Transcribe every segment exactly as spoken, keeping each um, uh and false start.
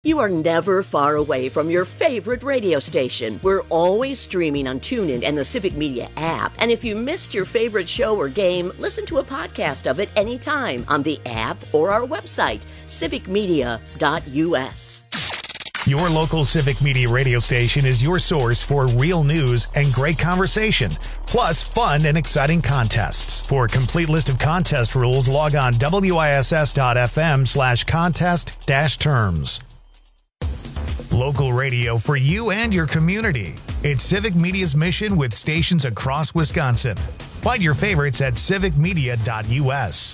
You are never far away from your favorite radio station. We're always streaming on TuneIn and the Civic Media app. And if you missed your favorite show or game, listen to a podcast of it anytime on the app or our website, civic media dot u s. Your local Civic Media radio station is your source for real news and great conversation, plus fun and exciting contests. For a complete list of contest rules, log on w i s s dot f m slash contest dash terms. Local radio for you and your community. It's Civic Media's mission with stations across Wisconsin. Find your favorites at civic media dot u s.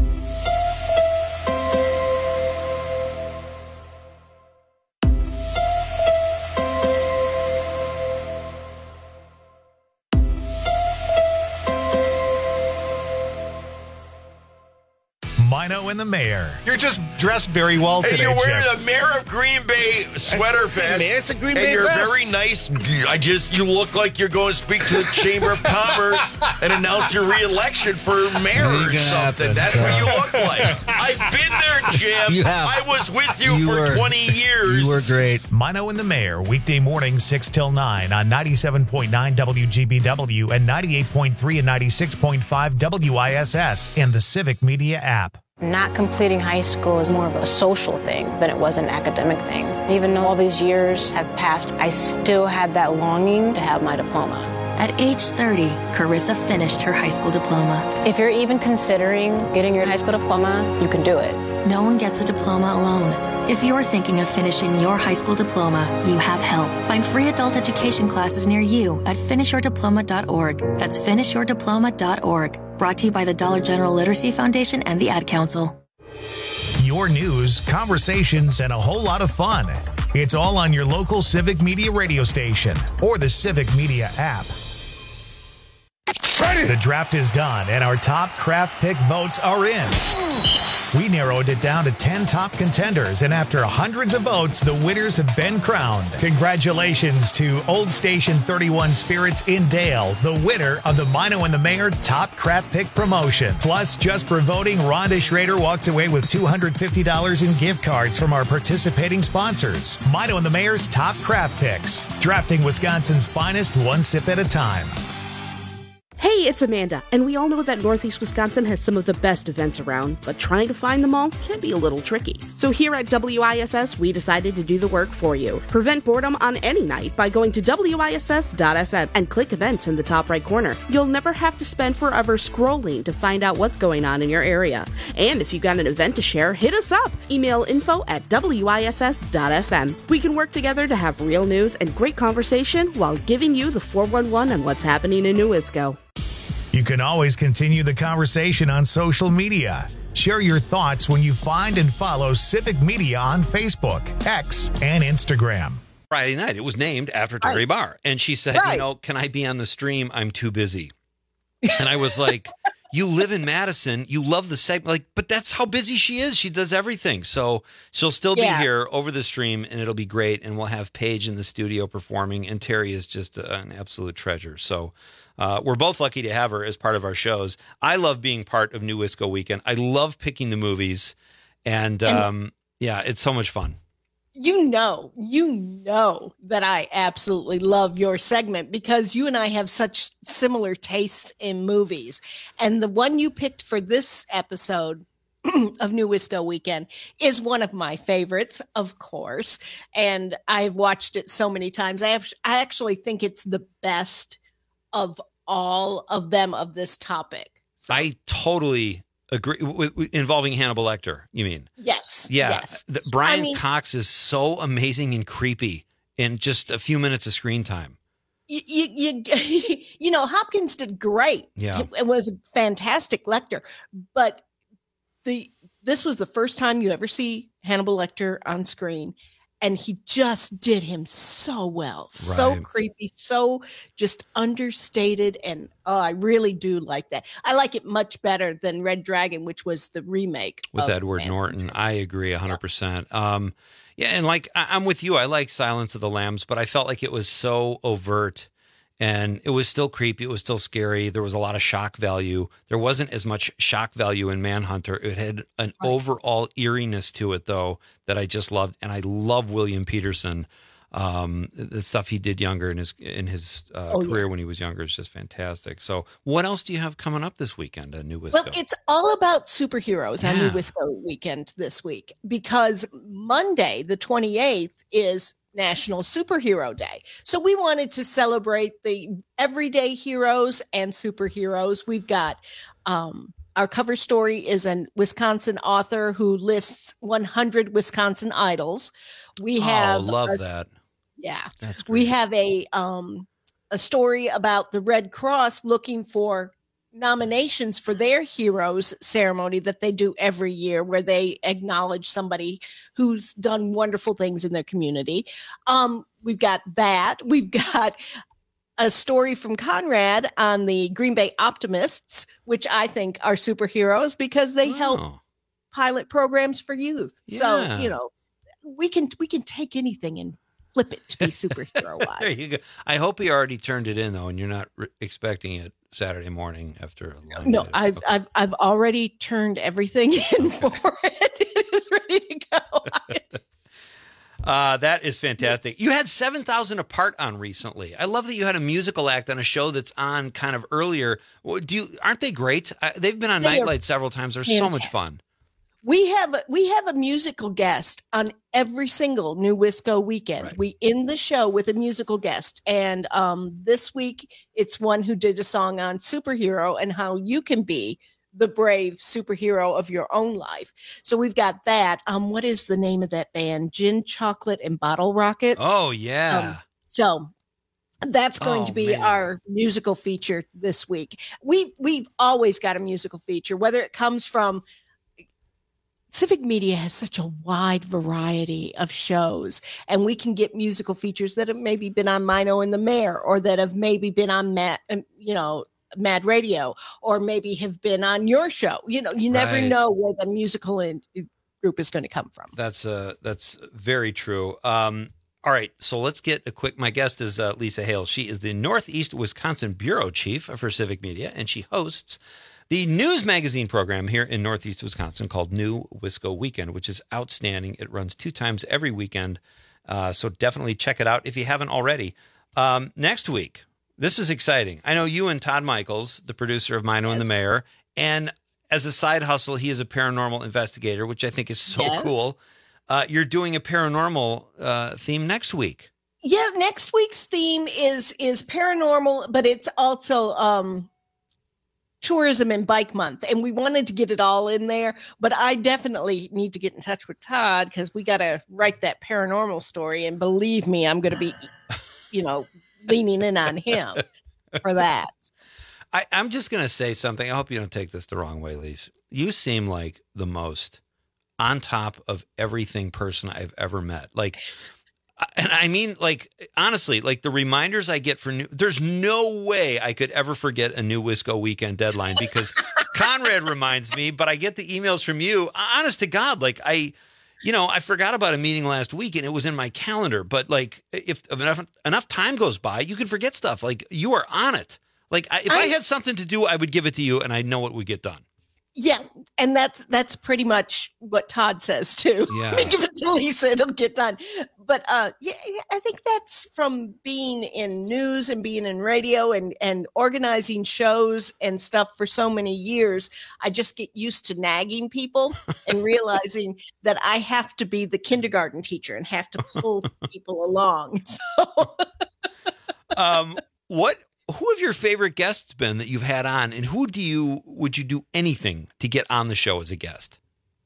Mino and the Mayor. You're just dressed very well today, Hey, you're wearing Jeff. the Mayor of Green Bay sweater It's, it's, vest. it's a Green and Bay you're vest. very nice. I just, you look like you're going to speak to the Chamber of Commerce and announce your re-election for mayor or Ain't gonna something. happen. That's what you look like. I've been there, Jim. You have. I was with you, You for were- twenty years. You were great. Mino and the Mayor, weekday morning, six till nine on ninety-seven point nine W G B W and ninety-eight point three and ninety-six point five W I S S and the Civic Media app. Not completing high school is more of a social thing than it was an academic thing. Even though all these years have passed, I still had that longing to have my diploma. At age thirty, Carissa finished her high school diploma. If you're even considering getting your high school diploma, you can do it. No one gets a diploma alone. If you're thinking of finishing your high school diploma, you have help. Find free adult education classes near you at finish your diploma dot org. That's finish your diploma dot org. Brought to you by the Dollar General Literacy Foundation and the Ad Council. Your news, conversations, and a whole lot of fun. It's all on your local Civic Media radio station or the Civic Media app. Ready. The draft is done and our top craft pick votes are in. We narrowed it down to ten top contenders, and after hundreds of votes, the winners have been crowned. Congratulations to Old Station thirty-one Spirits in Dale, the winner of the Mino and the Mayor Top Craft Pick promotion. Plus, just for voting, Rhonda Schrader walks away with two hundred fifty dollars in gift cards from our participating sponsors. Mino and the Mayor's Top Craft Picks, drafting Wisconsin's finest one sip at a time. Hey, it's Amanda, and we all know that Northeast Wisconsin has some of the best events around, but trying to find them all can be a little tricky. So here at W I S S, we decided to do the work for you. Prevent boredom on any night by going to W I S S dot F M and click events in the top right corner. You'll never have to spend forever scrolling to find out what's going on in your area. And if you got an event to share, hit us up. Email info at W I S S dot F M. We can work together to have real news and great conversation while giving you the four one one on what's happening in New Wisco. You can always continue the conversation on social media. Share your thoughts when you find and follow Civic Media on Facebook, X, and Instagram. Friday night, it was named after Terry Right. Barr. And she said, Right. you know, can I be on the stream? I'm too busy. And I was like, you live in Madison. You love the segment. Like, but that's how busy she is. She does everything. So she'll still be Yeah. here over the stream, and it'll be great. And we'll have Paige in the studio performing. And Terry is just a, an absolute treasure. So uh, we're both lucky to have her as part of our shows. I love being part of New Wisco Weekend. I love picking the movies. And, um, yeah, it's so much fun. You know, you know that I absolutely love your segment because you and I have such similar tastes in movies. And the one you picked for this episode of New Wisco Weekend is one of my favorites, of course. And I've watched it so many times. I, have, I actually think it's the best of all of them of this topic. So, I totally agree. W- w- involving Hannibal Lecter, you mean? yes. Yeah. Yes. The, Brian I mean- Cox is so amazing and creepy in just a few minutes of screen time. You, you, you, you know, Hopkins did great. Yeah. It was a fantastic Lecter, but the this was the first time you ever see Hannibal Lecter on screen, and he just did him so well, so Right. creepy, so just understated, and oh, I really do like that. I like it much better than Red Dragon, which was the remake With of Edward Man Norton. Hunter. I agree one hundred percent. Um, yeah, and like I- I'm with you. I like Silence of the Lambs, but I felt like it was so overt And it was still creepy. It was still scary. There was a lot of shock value. There wasn't as much shock value in Manhunter. It had an right. overall eeriness to it, though, that I just loved. And I love William Peterson. Um, the stuff he did younger in his in his uh, oh, career yeah. when he was younger is just fantastic. So what else do you have coming up this weekend at New Wisco? Well, it's all about superheroes yeah. on New Wisco weekend this week, because Monday, the twenty-eighth, is National Superhero Day. So we wanted to celebrate the everyday heroes and superheroes. We've got um, our cover story is a Wisconsin author who lists one hundred Wisconsin idols. We have oh, love a, that. Yeah. That's great. We have a um, a story about the Red Cross looking for nominations for their heroes ceremony that they do every year, where they acknowledge somebody who's done wonderful things in their community. Um, we've got that. We've got a story from Conrad on the Green Bay Optimists, which I think are superheroes because they oh. help pilot programs for youth. Yeah. So, you know, we can we can take anything and flip it to be superhero wise. There you go. I hope he already turned it in though, and you're not re- expecting it Saturday morning after a long No, day. I've okay. I've I've already turned everything in for it. It is ready to go. Uh, that is fantastic. You had seven thousand Apart on recently. I love that you had a musical act on a show that's on kind of earlier. Do you? Aren't they great? Uh, they've been on They Nightlight several times. They're fantastic. so much fun. We have we have a musical guest on every single New Wisco weekend. Right. We end the show with a musical guest, and um, this week it's one who did a song on superhero and how you can be the brave superhero of your own life. So we've got that. Um, what is the name of that band? Gin, Chocolate, and Bottle Rockets. Oh yeah. Um, so that's going Oh, to be man. our musical feature this week. We we've always got a musical feature, whether it comes from Civic Media has such a wide variety of shows, and we can get musical features that have maybe been on Mino and the Mayor, or that have maybe been on Mad, you know, Mad Radio, or maybe have been on your show. You know, you never Right. know where the musical in, group is going to come from. That's uh that's very true. Um, all right, so let's get a quick. My guest is uh, Lisa Hale. She is the Northeast Wisconsin bureau chief for Civic Media, and she hosts the news magazine program here in Northeast Wisconsin called New Wisco Weekend, which is outstanding. It runs two times every weekend, uh, so definitely check it out if you haven't already. Um, next week, this is exciting. I know you and Todd Michaels, the producer of Mino and the Mayor, and as a side hustle, he is a paranormal investigator, which I think is so Yes. cool. Uh, you're doing a paranormal uh, theme next week. Yeah, next week's theme is is paranormal, but it's also um tourism and bike month, and we wanted to get it all in there, but I definitely need to get in touch with Todd because we got to write that paranormal story, and believe me, I'm going to be, you know, leaning in on him for that. I, I'm just going to say something. I hope you don't take this the wrong way, Lise. You seem like the most on top of everything person I've ever met. Like, and I mean, like, honestly, like the reminders I get for new, there's no way I could ever forget a New Wisco weekend deadline because Conrad reminds me, but I get the emails from you. Honest to God, like I, you know, I forgot about a meeting last week and it was in my calendar, but like if enough, enough time goes by, you can forget stuff. Like you are on it. Like I, if I, I had something to do, I would give it to you and I know it would get done. Yeah, and that's that's pretty much what Todd says too. Yeah. Give it to Lisa, it'll get done. But uh, yeah, yeah, I think that's from being in news and being in radio and and organizing shows and stuff for so many years. I just get used to nagging people and realizing that I have to be the kindergarten teacher and have to pull people along. So, um, what? Who have your favorite guests been that you've had on, and who do you would you do anything to get on the show as a guest?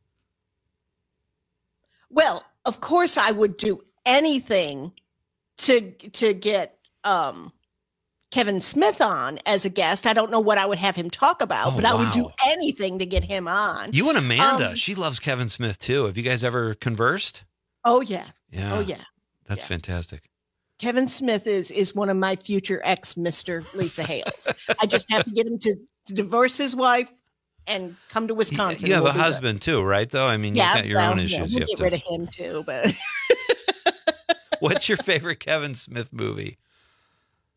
Well, of course, I would do anything to to get um, Kevin Smith on as a guest. I don't know what I would have him talk about, Oh, but I would wow. do anything to get him on. You and Amanda, Um, she loves Kevin Smith too. Have you guys ever conversed? Oh yeah, Yeah. oh yeah. That's Yeah. fantastic. Kevin Smith is is one of my future ex Mister Lisa Hales. I just have to get him to, to divorce his wife and come to You, Wisconsin. you have We'll a be good. husband too, right? Though I mean, Yeah, you've got your well, own yeah, issues. we'll you have get to. rid of him too, but What's your favorite Kevin Smith movie?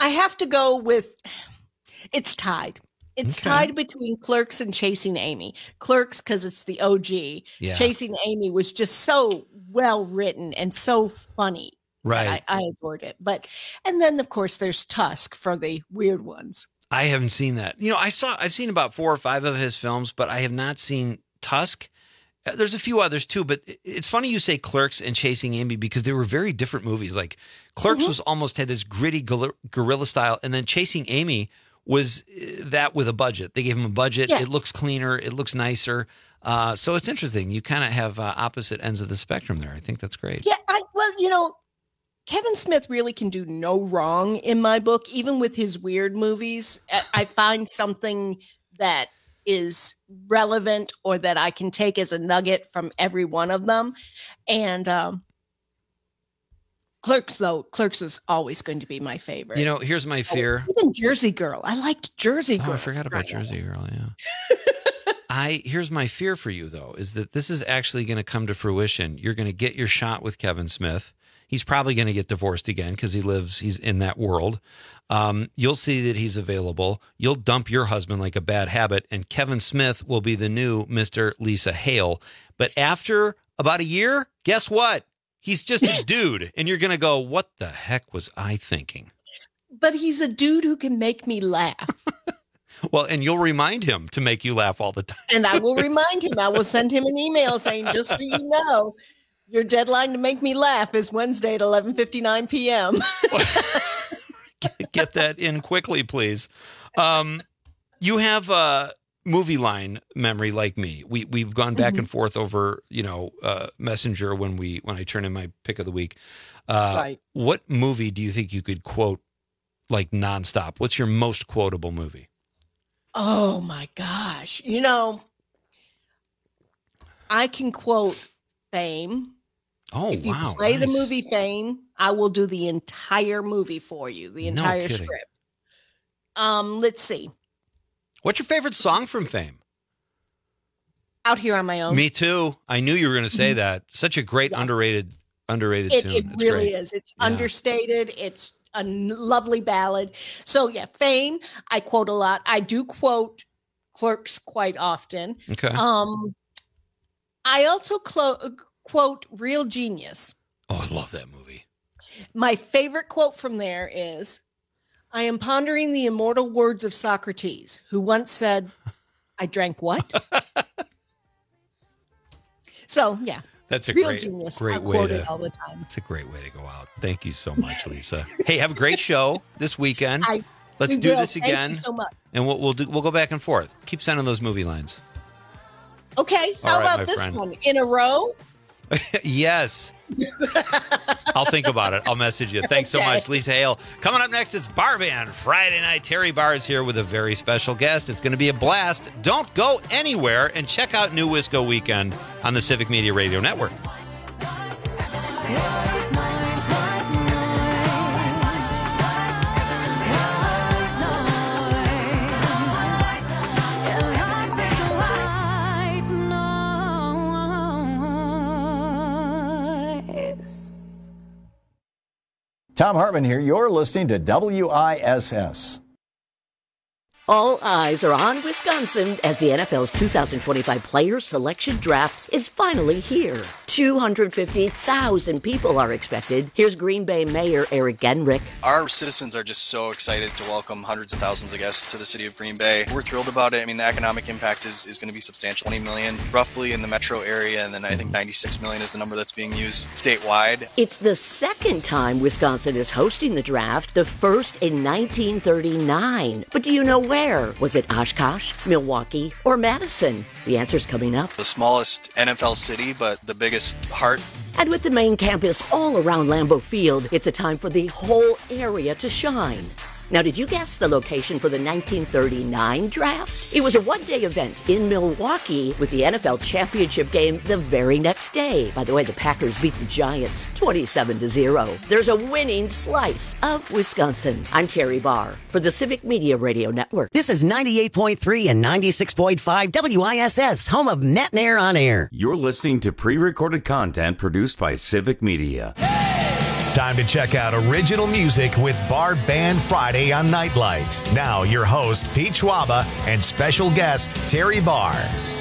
I have to go with, it's tied. It's Okay. tied between Clerks and Chasing Amy. Clerks, because it's the O G. Yeah. Chasing Amy was just so well written and so funny. Right. I, I adored it. But, and then, of course, there's Tusk for the weird ones. I haven't seen that. You know, I saw, I've seen about four or five of his films, but I have not seen Tusk. Uh, There's a few others too, but it- it's funny you say Clerks and Chasing Amy because they were very different movies. Like Clerks Mhm. was almost had this gritty guerri- guerrilla style, and then Chasing Amy was uh, that with a budget. They gave him a budget. Yes. It looks cleaner. It looks nicer. Uh, so it's interesting. You kind of have uh, opposite ends of the spectrum there. I think that's great. Yeah, I, well, you know, Kevin Smith really can do no wrong in my book, even with his weird movies. I- I find something that is relevant or that I can take as a nugget from every one of them. And um, Clerks, though, Clerks is always going to be my favorite. You know, here's my fear. Even Jersey Girl. I liked Jersey Girl. Oh, I forgot about Right. Jersey Girl. Yeah. I here's my fear for you though is that this is actually going to come to fruition. You're going to get your shot with Kevin Smith. He's probably going to get divorced again because he lives. He's in that world. Um, you'll see that he's available. You'll dump your husband like a bad habit, and Kevin Smith will be the new Mister Lisa Hale. But after about a year, guess what? He's just a dude, and you're going to go, "What the heck was I thinking?" But he's a dude who can make me laugh. Well, and you'll remind him to make you laugh all the time. And I will remind him, I will send him an email saying, just so you know, your deadline to make me laugh is Wednesday at eleven fifty-nine p.m. Get that in quickly, please. Um, you have a movie line memory like me. We we've gone back Mhm. and forth over, you know, uh, Messenger when we when I turn in my pick of the week. Uh, Right. What movie do you think you could quote like nonstop? What's your most quotable movie? Oh my gosh. You know, I can quote Fame. Oh, If you wow. play the nice. movie Fame, I will do the entire movie for you, the No entire kidding. script. Um, let's see. What's your favorite song from Fame? Out Here on My Own. Me too. I knew you were going to say that. Such a great underrated underrated It, tune. it It's really great. is. It's Yeah. understated. It's a n- lovely ballad. So yeah, Fame, I quote a lot. I do quote Clerks quite often. Okay. Um, I also clo- quote Real Genius. Oh, I love that movie. My favorite quote from there is, I am pondering the immortal words of Socrates, who once said, I drank what? So yeah, That's a Real great, Genius. great I way quote to. it all the time. It's a great way to go out. Thank you so much, Lisa. Hey, have a great show this weekend. I Let's we do will. this Thank again, you so much. and we'll we'll do, we'll go back and forth. Keep sending those movie lines. Okay, how All right, my about this friend. one? In a row? Yes. I'll think about it. I'll message you. Thanks so Okay. much, Lisa Hale. Coming up next, it's Bar Band Friday night. Terry Barr is here with a very special guest. It's going to be a blast. Don't go anywhere and check out New Wisco Weekend on the Civic Media Radio Network. Tom Hartman here. You're listening to W I S S. All eyes are on Wisconsin as the N F L's two thousand twenty-five Player Selection Draft is finally here. two hundred fifty thousand people are expected. Here's Green Bay Mayor Eric Genrich. Our citizens are just so excited to welcome hundreds of thousands of guests to the city of Green Bay. We're thrilled about it. I mean, the economic impact is, is going to be substantial. twenty million roughly in the metro area, and then I think ninety-six million is the number that's being used statewide. It's the second time Wisconsin is hosting the draft, the first in nineteen thirty-nine. But do you know where? Was it Oshkosh, Milwaukee, or Madison? The answer's coming up. The smallest N F L city, but the biggest heart. And with the main campus all around Lambeau Field, it's a time for the whole area to shine. Now, did you guess the location for the nineteen thirty-nine draft? It was a one-day event in Milwaukee with the N F L championship game the very next day. By the way, the Packers beat the Giants twenty-seven to zero. There's a winning slice of Wisconsin. I'm Terry Barr for the Civic Media Radio Network. This is ninety-eight point three and ninety-six point five W I S S, home of Net and Air on Air. You're listening to pre-recorded content produced by Civic Media. Time to check out original music with Bar Band Friday on Nightlight. Now, your host, Pete Schwaba, and special guest, Terry Barr.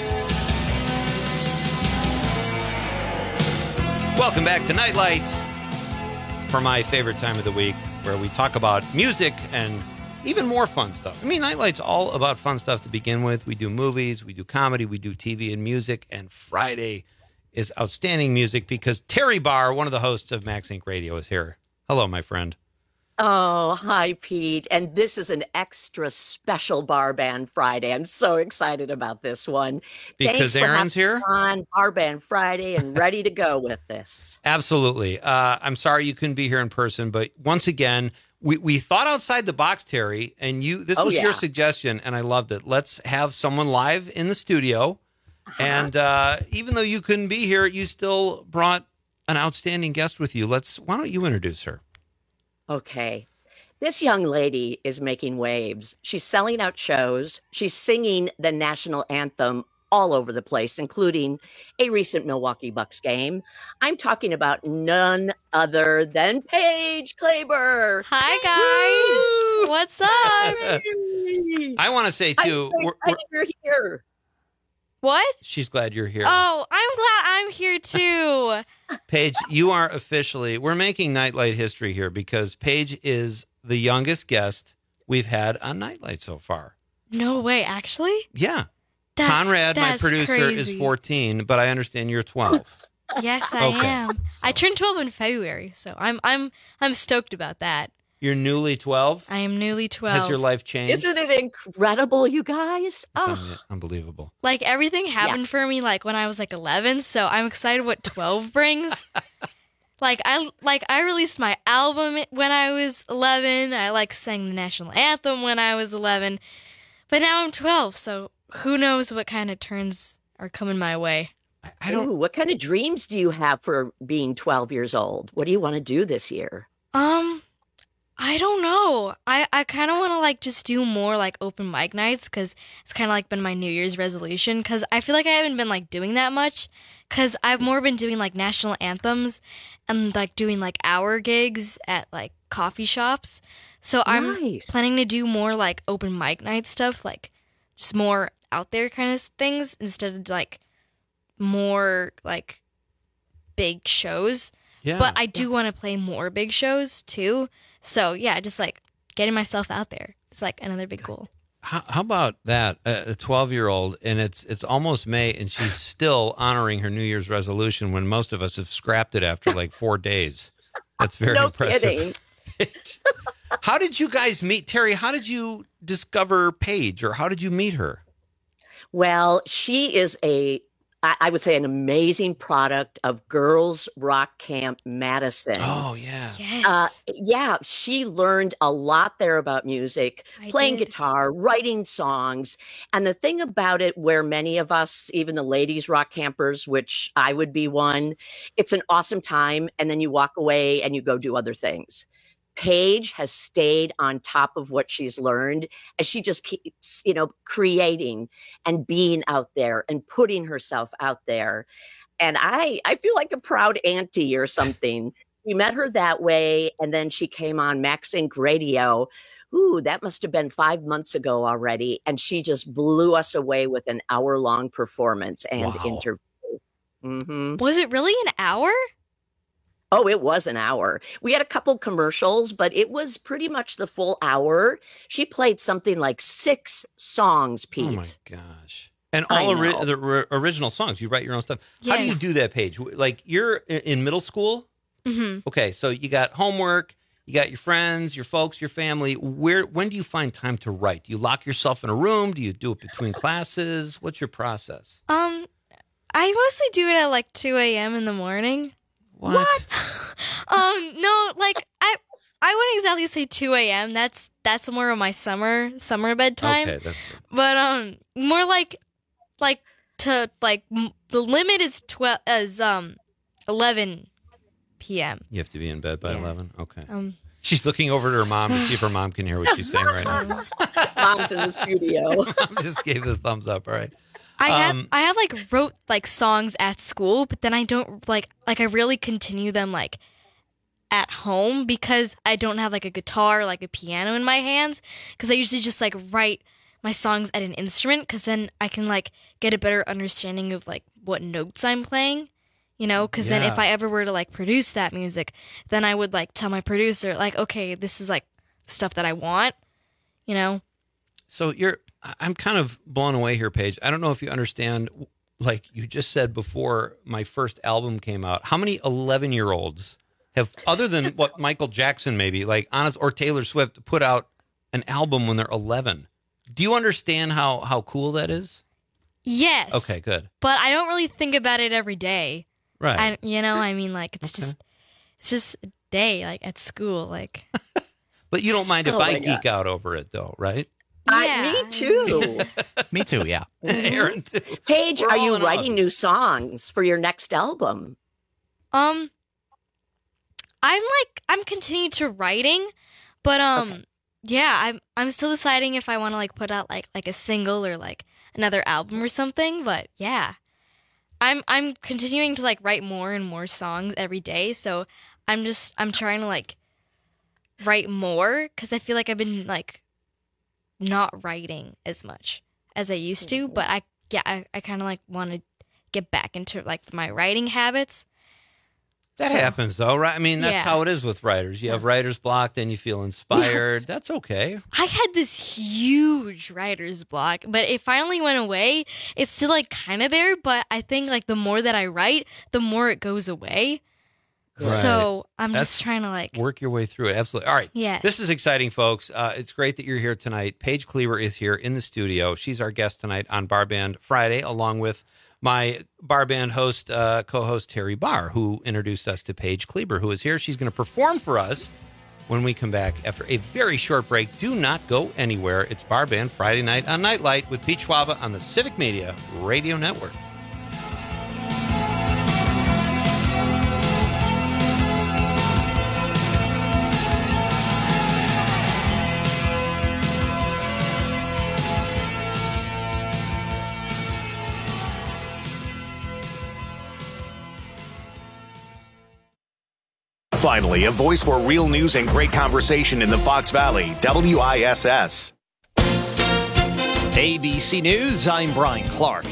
Welcome back to Nightlight for my favorite time of the week, where we talk about music and even more fun stuff. I mean, Nightlight's all about fun stuff to begin with. We do movies, we do comedy, we do T V and music, and Friday is outstanding music because Terry Barr, one of the hosts of Max Inc Radio, is here. Hello, my friend. Oh, hi, Pete. And this is an extra special Bar Band Friday. I'm so excited about this one. Because Aaron's here? On Bar Band Friday and ready to go with this. Absolutely. Uh, I'm sorry you couldn't be here in person, but once again, we, we thought outside the box, Terry, and you. This Oh, was yeah. your suggestion, and I loved it. Let's have someone live in the studio. And uh, even though you couldn't be here, you still brought an outstanding guest with you. Let's. Why don't you introduce her? Okay. This young lady is making waves. She's selling out shows. She's singing the national anthem all over the place, including a recent Milwaukee Bucks game. I'm talking about none other than Paige Kleber. Hi, guys. What's up? I want to say, too, I'm we're, so glad we're- you're here. What? she's glad you're here. Oh, I'm glad I'm here too. Paige, you are officially, we're making Nightlight history here because Paige is the youngest guest we've had on Nightlight so far. No way, actually? Yeah. That's, Conrad, my that's producer, crazy. is fourteen, but I understand you're twelve. Yes, I Okay. am. I turned twelve in February, so I'm I'm I'm stoked about that. You're newly twelve? I am newly twelve. Has your life changed? Isn't it incredible, you guys? It's Oh, un- unbelievable. Like everything happened for me like when I was like eleven, so I'm excited what twelve brings. Like I like I released my album when I was eleven. I like sang the national anthem when I was eleven. But now I'm twelve, so who knows what kind of turns are coming my way. I don't. Ooh, what kind of dreams do you have for being twelve years old? What do you want to do this year? Um I don't know. I, I kind of want to like just do more like open mic nights because it's kind of like been my New Year's resolution because I feel like I haven't been like doing that much because I've more been doing like national anthems and like doing like hour gigs at like coffee shops. So I'm Nice. planning to do more like open mic night stuff, like just more out there kind of things instead of like more like big shows. Yeah. But I do want to play more big shows too. So yeah, just like getting myself out there. It's like another big goal. How, how about that? A twelve-year-old, and it's it's almost May, and she's still honoring her New Year's resolution when most of us have scrapped it after like four days. That's very No impressive. kidding. How did you guys meet, Terry? How did you discover Paige, or how did you meet her? Well, she is a, I I would say, an amazing product of Girls Rock Camp Madison. Oh yeah, Yes. Uh, yeah, she learned a lot there about music, I playing did. guitar, writing songs. And the thing about it, where many of us, even the ladies rock campers, which I would be one, it's an awesome time. And then you walk away and you go do other things. Paige has stayed on top of what she's learned as she just keeps, you know, creating and being out there and putting herself out there. And I, I feel like a proud auntie or something. We met her that way, and then she came on Max Inc Radio. Ooh, that must have been five months ago already. And she just blew us away with an hour-long performance and Wow. interview. hmm Was it really an hour? Oh, it was an hour. We had a couple commercials, but it was pretty much the full hour. She played something like six songs, Pete. Oh my gosh! And I all ori- know. the ri- original songs. You write your own stuff. How do you Yes. do that, Paige? Like you're i- in middle school. Mm-hmm. Okay, so you got homework, you got your friends, your folks, your family. Where when do you find time to write? Do you lock yourself in a room? Do you do it between classes? What's your process? Um, I mostly do it at like two a.m. in the morning. What? Um, no, like I, I wouldn't exactly say two a.m. That's that's more of my summer summer bedtime. Okay, that's good. But um, more like, like to like m- the limit is twelve as um eleven p.m. You have to be in bed by Yeah. eleven. Okay. Um, She's looking over to her mom to see if her mom can hear what she's saying right now. Mom's in the studio. Mom just gave the thumbs up. All right. I have Um, I have like wrote like songs at school, but then I don't like like I really continue them like at home because I don't have like a guitar or like a piano in my hands, because I usually just like write my songs at an instrument, because then I can like get a better understanding of like what notes I'm playing, you know, because Yeah. then if I ever were to like produce that music, then I would like tell my producer like, okay, this is like stuff that I want, you know. So you're, I'm kind of blown away here, Paige. I don't know if you understand, like you just said before my first album came out, how many eleven-year-olds have, other than what Michael Jackson maybe, like honest, or Taylor Swift, put out an album when they're eleven? Do you understand how, how cool that is? Yes. Okay, good. But I don't really think about it every day. Right. I, you know, I mean, like, it's Okay. just, it's just a day, like, at school, like. But you don't mind if Oh I my geek God. out over it, though, right? I, me too. Me too, yeah. Aaron, too. Paige, We're are all you in writing on. new songs for your next album? Um, I'm like, I'm continuing to writing, but, um, Okay. yeah, I'm, I'm still deciding if I want to, like, put out, like, like a single or, like, another album or something, but, yeah. I'm, I'm continuing to, like, write more and more songs every day, so I'm just, I'm trying to, like, write more, because I feel like I've been, like, not writing as much as I used to, but I yeah I, I kind of like want to get back into like my writing habits. That So- happens, though, right? I mean, that's Yeah. how it is with writers. You have writer's block, then you feel inspired. Yes. That's okay. I had this huge writer's block, but it finally went away. It's still like kind of there, but I think like the more that I write, the more it goes away. So I'm That's- just trying to like Work your way through it. Absolutely. All right. Yes. This is exciting, folks. Uh, it's great that you're here tonight. Paige Cleaver is here in the studio. She's our guest tonight on Bar Band Friday, along with my Bar Band host, uh, co-host Terry Barr, who introduced us to Paige Cleaver, who is here. She's going to perform for us when we come back after a very short break. Do not go anywhere. It's Bar Band Friday night on Nightlight with Pete Schwaba on the Civic Media Radio Network. Finally, a voice for real news and great conversation in the Fox Valley. W I S S. A B C News, I'm Brian Clark.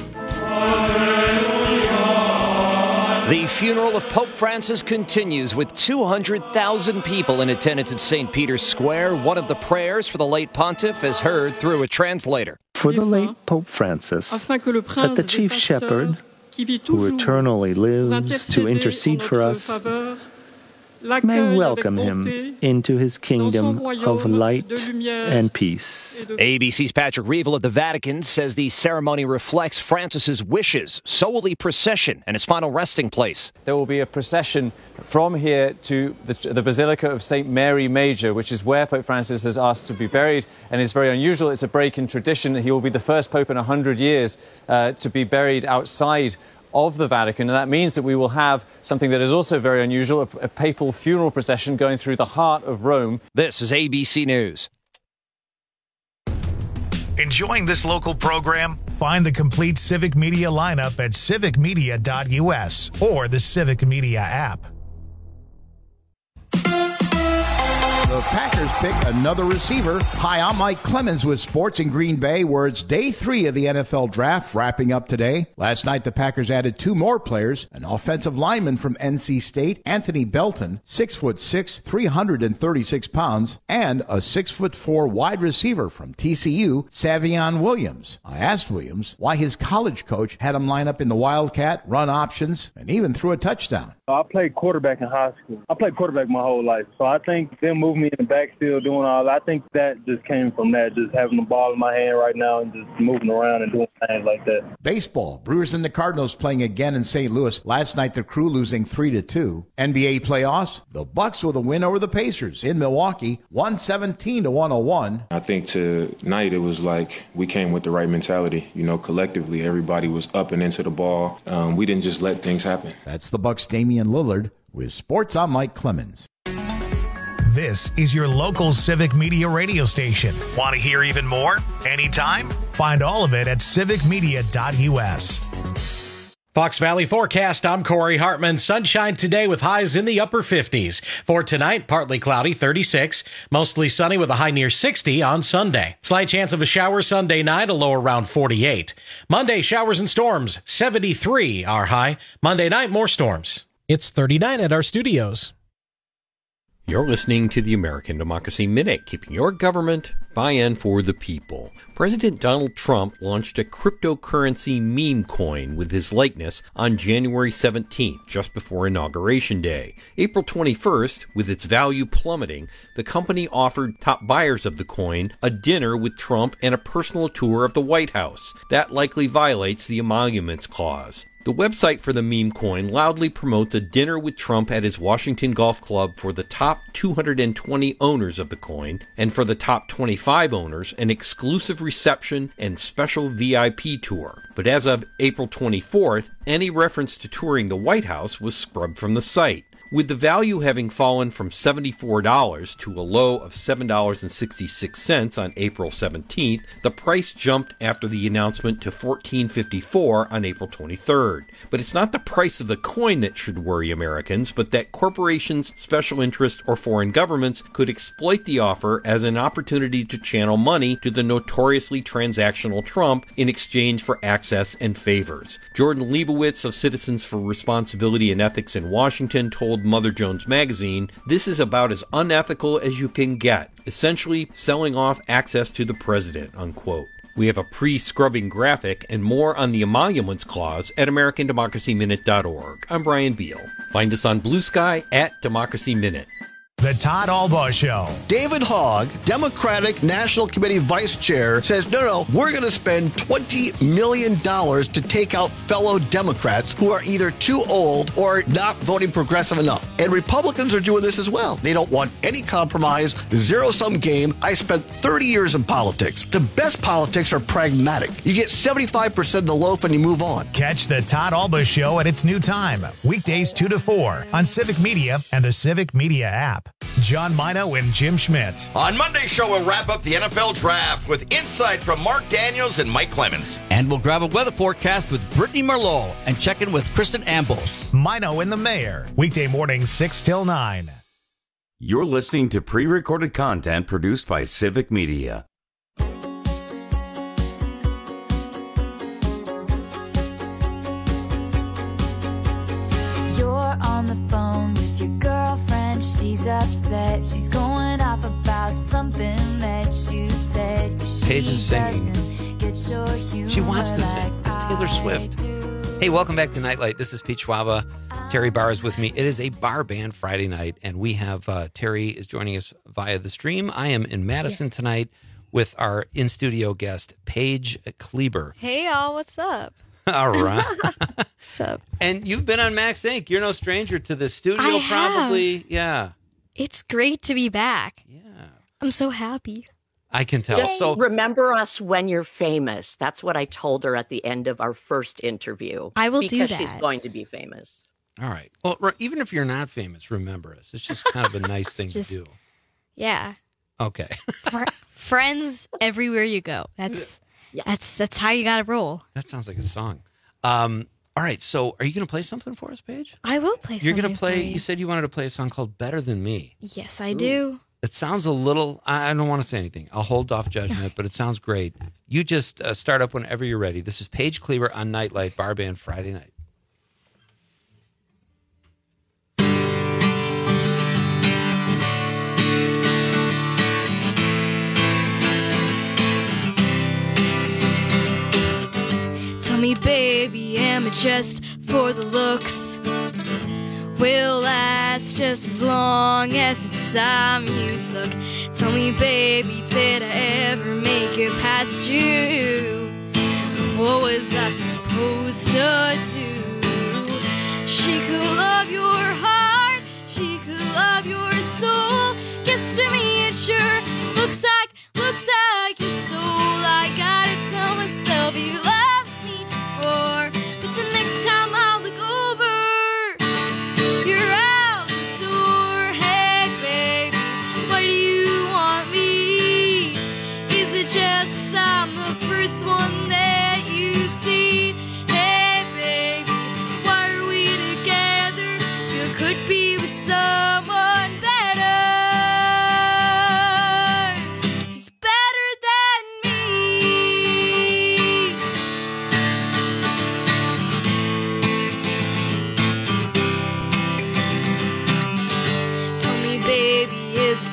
The funeral of Pope Francis continues with two hundred thousand people in attendance at Saint Peter's Square. One of the prayers for the late pontiff is heard through a translator. For the late Pope Francis, that the chief shepherd, who eternally lives to intercede for us, may welcome him into his kingdom of light and peace. A B C's Patrick Reevell at the Vatican says the ceremony reflects Francis's wishes. So will the procession and his final resting place. There will be a procession from here to the, the Basilica of Saint Mary Major, which is where Pope Francis has asked to be buried, and it's very unusual. It's a break in tradition. He will be the first pope in one hundred years uh, to be buried outside of the Vatican, and that means that we will have something that is also very unusual, a, a papal funeral procession going through the heart of Rome. This is A B C News. Enjoying this local program? Find the complete Civic Media lineup at civic media dot U S or the Civic Media app. The Packers pick another receiver. Hi, I'm Mike Clemens with Sports in Green Bay, where it's day three of the N F L Draft wrapping up today. Last night, the Packers added two more players, an offensive lineman from N C State, Anthony Belton, six foot six, three hundred thirty-six pounds, and a six foot four wide receiver from T C U, Savion Williams. I asked Williams why his college coach had him line up in the Wildcat, run options, and even threw a touchdown. I played quarterback in high school. I played quarterback my whole life. So I think them moving me in the backfield, doing all that, I think that just came from that, just having the ball in my hand right now and just moving around and doing things like that. Baseball, Brewers and the Cardinals playing again in Saint Louis. Last night, the Crew losing three to two. N B A playoffs, the Bucks with a win over the Pacers in Milwaukee, one seventeen to one oh one. I think tonight it was like we came with the right mentality. You know, collectively, everybody was up and into the ball. Um, we didn't just let things happen. That's the Bucks' Damian Lillard. With Sports, I'm Mike Clemens. This is your local Civic Media radio station. Want to hear even more? Anytime? Find all of it at civic media dot U S. Fox Valley forecast, I'm Corey Hartman. Sunshine today with highs in the upper fifties. For tonight, partly cloudy, thirty-six. Mostly sunny with a high near sixty on Sunday. Slight chance of a shower Sunday night, a low around forty-eight. Monday, showers and storms, seventy-three our high. Monday night, more storms. It's thirty-nine at our studios. You're listening to the American Democracy Minute, keeping your government by and for the people. President Donald Trump launched a cryptocurrency meme coin with his likeness on January seventeenth, just before Inauguration Day. April twenty-first, with its value plummeting, the company offered top buyers of the coin a dinner with Trump and a personal tour of the White House. That likely violates the Emoluments Clause. The website for the meme coin loudly promotes a dinner with Trump at his Washington Golf Club for the top two hundred twenty owners of the coin, and for the top twenty-five owners, an exclusive reception and special V I P tour. But as of April twenty-fourth, any reference to touring the White House was scrubbed from the site. With the value having fallen from seventy-four dollars to a low of seven dollars and sixty-six cents on April seventeenth, the price jumped after the announcement to fourteen dollars and fifty-four cents on April twenty-third. But it's not the price of the coin that should worry Americans, but that corporations, special interests, or foreign governments could exploit the offer as an opportunity to channel money to the notoriously transactional Trump in exchange for access and favors. Jordan Leibowitz of Citizens for Responsibility and Ethics in Washington told Mother Jones Magazine, "This is about as unethical as you can get, essentially selling off access to the president," unquote. We have a pre-scrubbing graphic and more on the Emoluments Clause at American Democracy Minute dot org. I'm Brian Beal. Find us on Blue Sky at Democracy Minute. The Todd Albaugh Show. David Hogg, Democratic National Committee Vice Chair, says, no, no, we're going to spend twenty million dollars to take out fellow Democrats who are either too old or not voting progressive enough. And Republicans are doing this as well. They don't want any compromise, zero-sum game. I spent thirty years in politics. The best politics are pragmatic. You get seventy-five percent of the loaf and you move on. Catch the Todd Albaugh Show at its new time, weekdays two to four on Civic Media and the Civic Media app. John Mino and Jim Schmidt. On Monday's show, we'll wrap up the N F L Draft with insight from Mark Daniels and Mike Clemens. And we'll grab a weather forecast with Brittany Merlot and check in with Kristen Ambos. Mino and the Mayor, weekday mornings six till nine. You're listening to pre-recorded content produced by Civic Media. You're on the phone with your girlfriend. She's upset. She's going off about something that you said. She Paige is singing. Get your humor She wants to sing. It's Taylor Swift. Hey, welcome back to Nightlight. This is Pete Schwaba. Terry Barr is with me. It is a bar band Friday night, and we have uh, Terry is joining us via the stream. I am in Madison yeah. tonight with our in-studio guest, Paige Kleber. Hey, y'all. What's up? All right. What's up? And you've been on Max Incorporated. You're no stranger to the studio, I probably. Have. Yeah. It's great to be back. Yeah. I'm so happy. I can tell. Just so remember us when you're famous. That's what I told her at the end of our first interview. I will do that. Because she's going to be famous. All right. Well, even if you're not famous, remember us. It's just kind of a nice thing just, to do. Yeah. Okay. Friends everywhere you go. That's yeah. that's that's how you got to roll. That sounds like a song. Um, all right. So, are you going to play something for us, Paige? I will play. You're something going to play. For you. You said you wanted to play a song called "Better Than Me." Yes, I Ooh. do. It sounds a little. I don't want to say anything. I'll hold off judgment, but it sounds great. You just uh, start up whenever you're ready. This is Paige Kleber on Nightlight Bar Band Friday night. Tell me, baby, am I just for the looks? Will last just as long as the time you took. Tell me, baby, did I ever make it past you? What was I supposed to do? She could love your heart, she could love your soul. Guess to me it sure looks like, looks like your soul. I gotta tell myself he loves me more, but the next time I'll look over, you're out the door. Hey baby, why do you want me? Is it just 'cause I'm the first one that you see? Hey baby,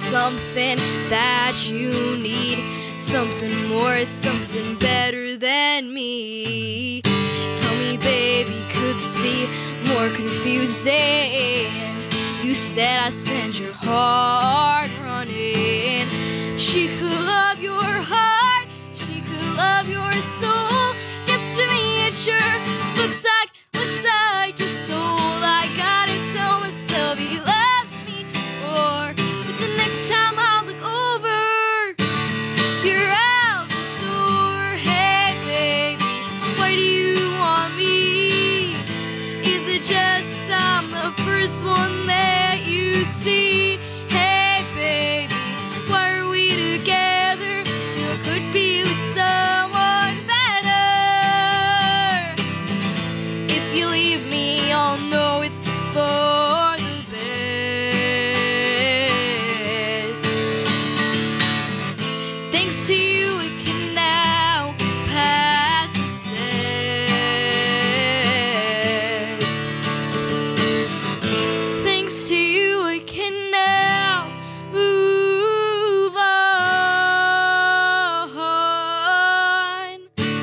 something that you need. Something more, something better than me. Tell me, baby, could this be more confusing? You said I send your heart running. She could love your heart, she could love your soul. Yes, to me it sure looks like, looks like your soul. I gotta tell myself he loves me more. But the next time I look over, you're out the door. Hey, baby, why do you want me? Is it just 'cause I'm the first one that you see? Hey, baby, why are we together? You could be with someone better. If you leave me, I'll know it's for the best. Thanks to you, it can now pass its test. Thanks to you, it can now move on.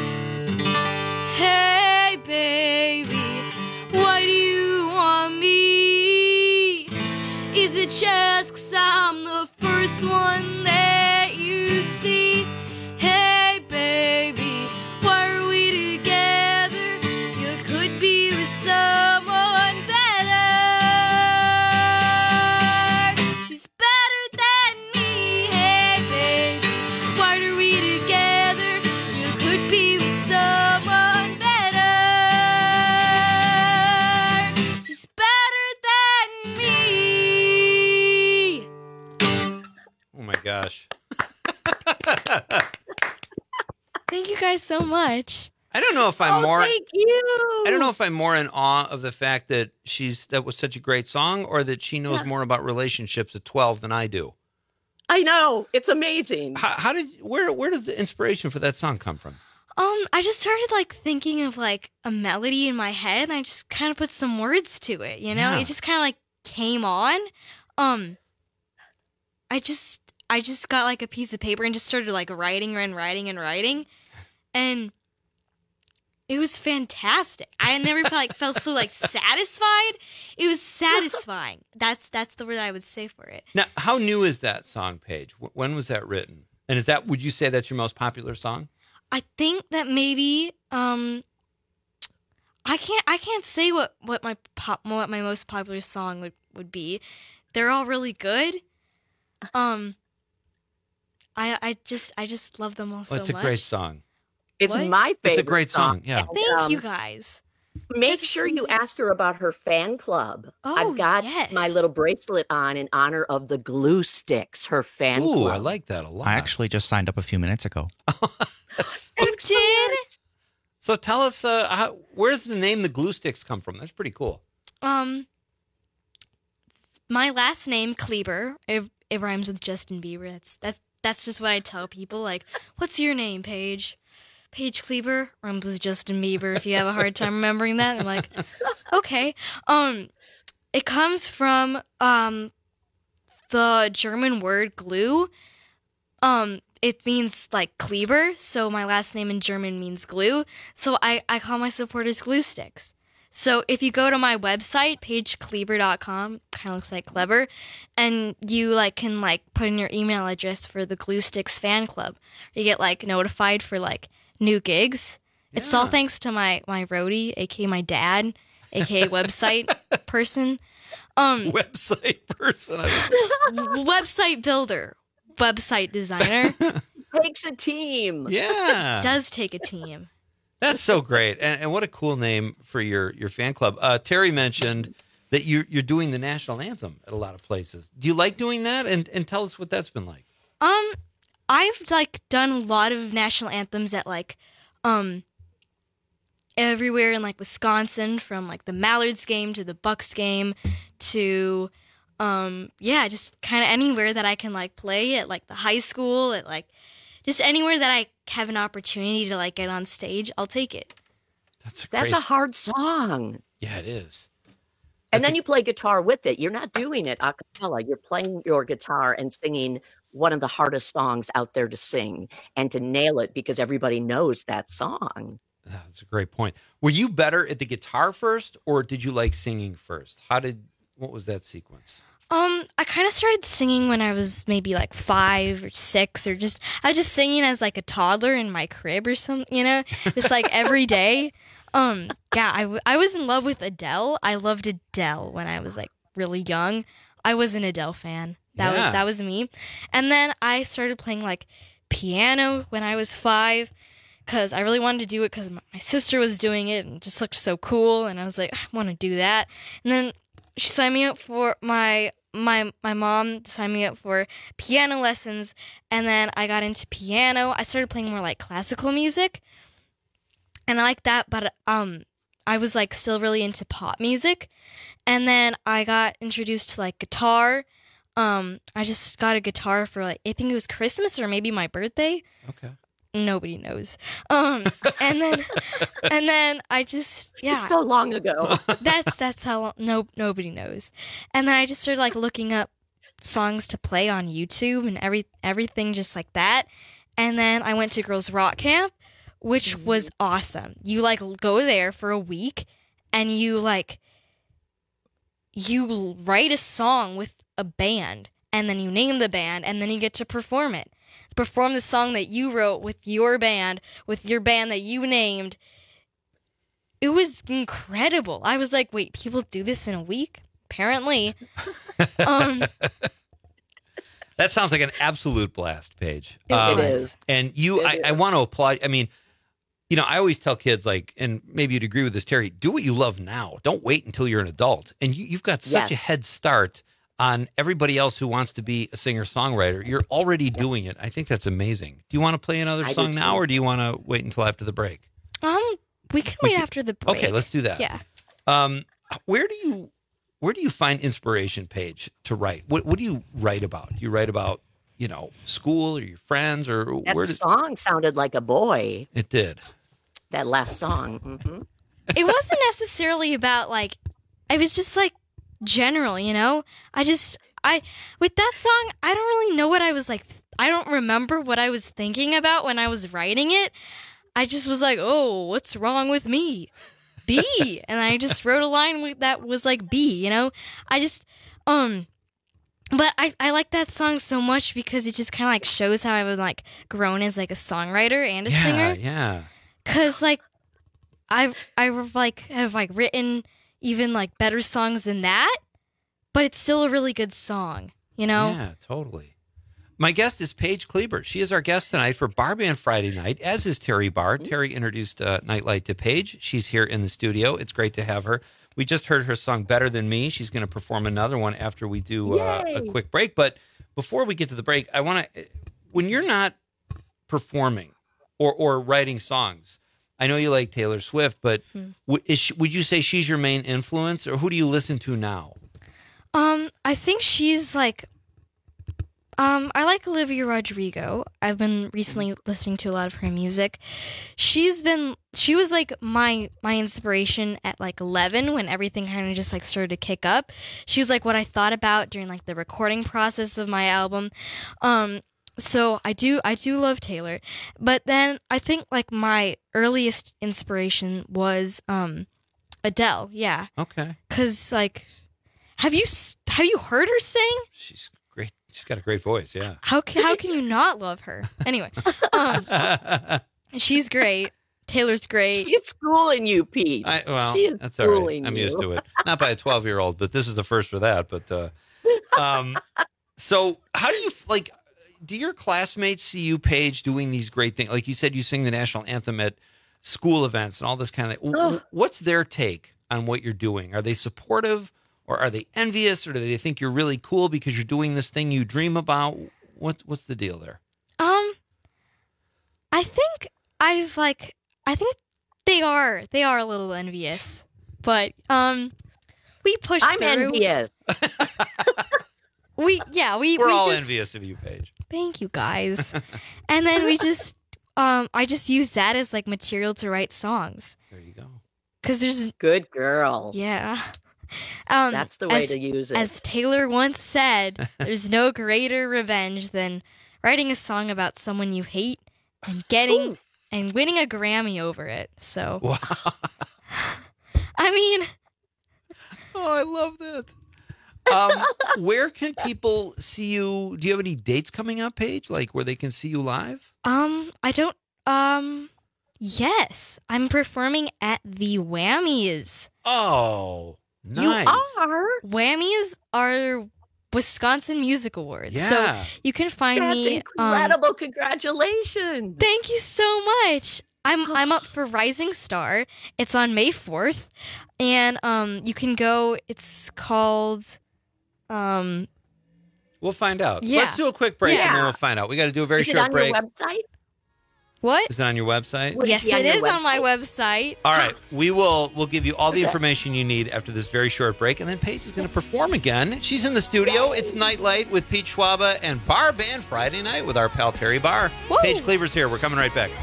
Hey, baby, why do you want me? Is it just 'cause I'm the first one that you see? Hey, baby, why are we together? You could be with someone better. He's better than me. Hey, baby, why are we together? You could be with someone better. He's better than me. Oh my gosh. Thank you guys so much. I don't know if I'm Oh, more thank you. I don't know if I'm more in awe of the fact that she's that was such a great song, or that she knows Yeah. more about relationships at twelve than I do. I know. It's amazing. How, how did where where does the inspiration for that song come from? Um, I just started like thinking of like a melody in my head, and I just kind of put some words to it. You know, Yeah. it just kind of like came on. Um, I just I just got like a piece of paper and just started like writing and writing and writing, and it was fantastic. I never like felt so like satisfied. It was satisfying. That's that's the word I would say for it. Now, how new is that song, Paige? Wh- When was that written? And is that would you say that's your most popular song? I think that maybe um I can't I can't say what, what my pop what my most popular song would, would be. They're all really good. Um I I just I just love them all Oh, so it's a much. great song. It's What? my favorite. It's a great song, yeah. And, Thank um, you guys. Make Guys are sure so you nice. ask her about her fan club. Oh, I've got yes. my little bracelet on in honor of the Glue Sticks, her fan Ooh, club. I like that a lot. I actually just signed up a few minutes ago. You did? So tell us, uh, how, where's the name the Glue Sticks come from? That's pretty cool. Um my last name, Kleber, it, it rhymes with Justin Bieber. That's that's that's just what I tell people. Like, what's your name, Paige? Paige Kleber rhymes with Justin Bieber. If you have a hard time remembering that, I'm like, okay. Um, it comes from um the German word glue. Um, it means like Kleber, so my last name in German means glue. So I, I call my supporters glue sticks. So if you go to my website, paige kleber dot com, kind of looks like clever, and you like can like put in your email address for the Glue Sticks fan club, you get like notified for like new gigs. It's all thanks to my my roadie, aka my dad, aka website person. Um, website person, website builder, website designer. Takes a team. Yeah. It does take a team. That's so great, and, and what a cool name for your, your fan club. Uh, Terry mentioned that you're you're doing the national anthem at a lot of places. Do you like doing that? And and tell us what that's been like. Um, I've like done a lot of national anthems at like, um, everywhere in like Wisconsin, from like the Mallards game to the Bucks game to, um, yeah, just kind of anywhere that I can like play at like the high school, at like just anywhere that I have an opportunity to like get on stage, I'll take it. That's a That's great- a hard song. Yeah, it is. And then you play guitar with it. You're not doing it a cappella. You're playing your guitar and singing one of the hardest songs out there to sing and to nail it because everybody knows that song. That's a great point. Were you better at the guitar first, or did you like singing first? How did, what was that sequence? Um, I kind of started singing when I was maybe like five or six, or just, I was just singing as like a toddler in my crib or something, you know, just like every day. Um, yeah, I, w- I was in love with Adele. I loved Adele when I was like really young. I was an Adele fan. That Yeah. was that was me. And then I started playing like piano when I was five because I really wanted to do it because my sister was doing it and it just looked so cool. And I was like, I want to do that. And then she signed me up for my my my mom signed me up for piano lessons. And then I got into piano. I started playing more like classical music. And I like that, but um, I was like still really into pop music, and then I got introduced to like guitar. Um, I just got a guitar for like I think it was Christmas or maybe my birthday. Okay. Nobody knows. Um, and then and then I just yeah. It's so long ago. That's that's how long, no nobody knows. And then I just started like looking up songs to play on YouTube and every everything just like that. And then I went to Girls Rock Camp, which was awesome. You like go there for a week and you like you write a song with a band and then you name the band and then you get to perform it. Perform the song that you wrote with your band, with your band that you named. It was incredible. I was like, wait, people do this in a week? Apparently. um That sounds like an absolute blast, Paige. It Um, is. And you, It I, is. I want to applaud. I mean, you know, I always tell kids, like, and maybe you'd agree with this, Terry, do what you love now. Don't wait until you're an adult. And you, you've got such a Yes. head start on everybody else who wants to be a singer-songwriter. You're already doing it. I think that's amazing. Do you want to play another I do song now, too. or do you want to wait until after the break? Um we can wait after the break. Okay, let's do that. Yeah. Um, where do you where do you find inspiration, Paige, to write? What what do you write about? Do you write about, you know, school or your friends, or That where does song sounded like a boy. it did? That last song. hmm It wasn't necessarily about like it was just like general, you know? I just I with that song, I don't really know what I was like th- I don't remember what I was thinking about when I was writing it. I just was like, "Oh, what's wrong with me?" B. And I just wrote a line with, that was like B, you know? I just um but I, I like that song so much because it just kind of like shows how I've like grown as like a songwriter and a yeah, singer. yeah. Cause like I've I've like have like written even like better songs than that, but it's still a really good song, you know? Yeah, totally. My guest is Paige Kleber. She is our guest tonight for Bar Band Friday night, as is Terry Barr. Terry introduced uh, Nightlight to Paige. She's here in the studio. It's great to have her. We just heard her song Better Than Me. She's going to perform another one after we do uh, a Yay. quick break. But before we get to the break, I want to, when you're not performing or, or writing songs, I know you like Taylor Swift, but Hmm. w- is she, would you say she's your main influence, or who do you listen to now? Um, I think she's like Um, I like Olivia Rodrigo. I've been recently listening to a lot of her music. She's been, she was like my, my inspiration at like eleven when everything kind of just like started to kick up. She was like what I thought about during like the recording process of my album. Um, so I do, I do love Taylor. But then I think like my earliest inspiration was, um, Adele. Yeah. Okay. Cause like, have you, s- have you heard her sing? She's great. She's got a great voice. Yeah. How can, how can you not love her? Anyway, um, she's great. Taylor's great. She's schooling you, Pete. I, well, she is that's all right. schooling I'm you. used to it. Not by a twelve-year-old, but this is the first for that. But uh, um, so, how do you like? Do your classmates see you, Paige, doing these great things? Like you said, you sing the national anthem at school events and all this kind of. w- What's their take on what you're doing? Are they supportive, or are they envious, or do they think you're really cool because you're doing this thing you dream about? What's what's the deal there? Um, I think I've like I think they are they are a little envious, but um, we push I'm through. envious. We yeah we We're we all just, envious of you, Paige. Thank you guys, and then we just um I just use that as like material to write songs. There you go. Cause there's good girl. Yeah, Um, That's the way as, to use it. As Taylor once said, there's no greater revenge than writing a song about someone you hate and getting Ooh. and winning a Grammy over it. So, wow. I mean, oh, I love that. Um, where can people see you? Do you have any dates coming up, Paige? Like where they can see you live? Um, I don't. Um, yes, I'm performing at the Whammies. Oh, nice. You are? Whammies are Wisconsin Music Awards. Yeah. So you can find That's me. incredible! Um, Congratulations! Thank you so much. I'm I'm up for Rising Star. It's on May fourth, and um, you can go. It's called. Um, we'll find out. Yeah. Let's do a quick break Yeah. and then we'll find out. We got to do a very Is short it on break. your website? What? Is it on your website? Would it yes, be on it your is on website? my website. All right, we will we'll give you all the Okay. information you need after this very short break, and then Paige is going to perform again. She's in the studio. It's Nightlight with Pete Schwaba and Bar Band Friday night with our pal Terry Barr. Woo. Paige Cleaver's here. We're coming right back.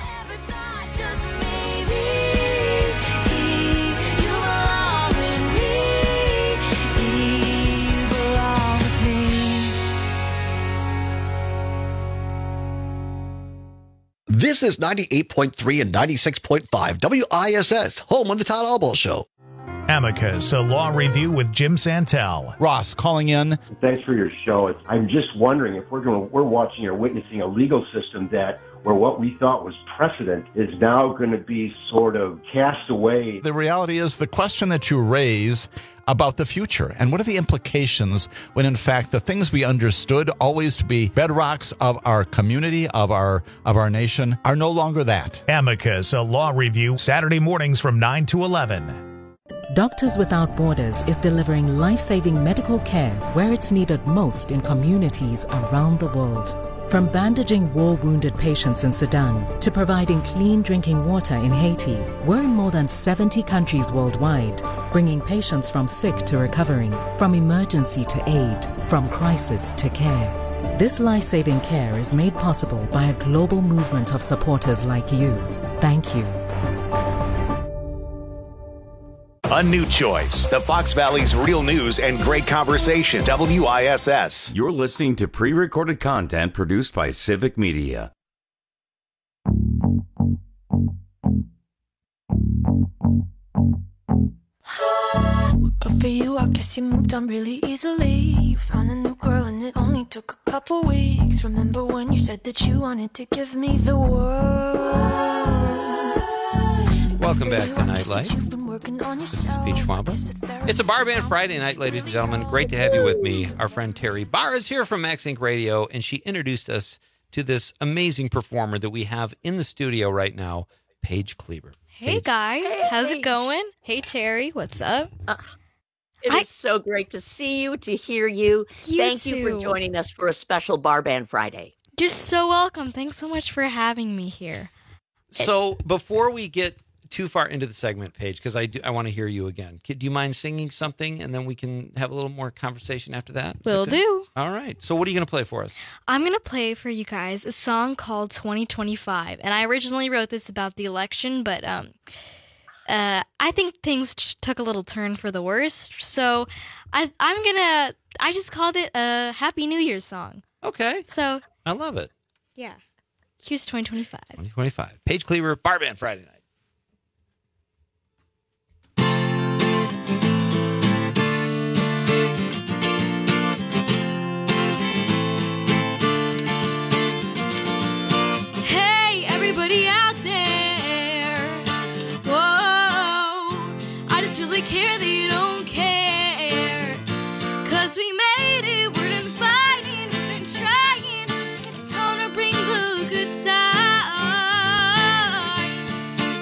This is ninety-eight point three and ninety-six point five W I S S, home of the Todd Albaugh Show. Amicus, a law review with Jim Santel. Ross calling in. Thanks for your show. It's, I'm just wondering if we're going, we're watching or witnessing a legal system that where what we thought was precedent is now going to be sort of cast away. The reality is the question that you raise about the future and what are the implications when in fact the things we understood always to be bedrocks of our community, of our of our nation, are no longer that. Amicus, a law review, Saturday mornings from nine to eleven. Doctors Without Borders is delivering life-saving medical care where it's needed most in communities around the world. From bandaging war-wounded patients in Sudan to providing clean drinking water in Haiti, we're in more than seventy countries worldwide, bringing patients from sick to recovering, from emergency to aid, from crisis to care. This life-saving care is made possible by a global movement of supporters like you. Thank you. A new choice. The Fox Valley's real news and great conversation. W I S S. You're listening to pre-recorded content produced by Civic Media. Good for you, I guess you moved on really easily. You found a new girl and it only took a couple weeks. Remember when you said that you wanted to give me the world? Welcome back to Nightlight. This is Pete Schwaba. It's a Bar Band Friday night, ladies and gentlemen. Great to have you with me. Our friend Terry Barr is here from Max Inc Radio, and she introduced us to this amazing performer that we have in the studio right now, Paige Cleaver. Hey Paige. guys, Hey. how's it going? Hey Terry, what's up? Uh, it I- is so great to see you, to hear you. You Thank you for too. joining us for a special Bar Band Friday. You're so welcome. Thanks so much for having me here. So before we get too far into the segment, Paige, because I do, I want to hear you again. Do you mind singing something, and then we can have a little more conversation after that? Is that Will good? do. All right. So what are you going to play for us? I'm going to play for you guys a song called twenty twenty-five. And I originally wrote this about the election, but um, uh, I think things t- took a little turn for the worse. So I, I'm going to, I just called it a Happy New Year's song. Okay. So, I love it. yeah. Here's twenty twenty-five. twenty twenty-five. Paige Cleaver, Bar Band Friday night. Hey, everybody out there. Whoa, I just really care that you don't care. Cause we made it, we're done fighting, we're done trying. It's time to bring the good times.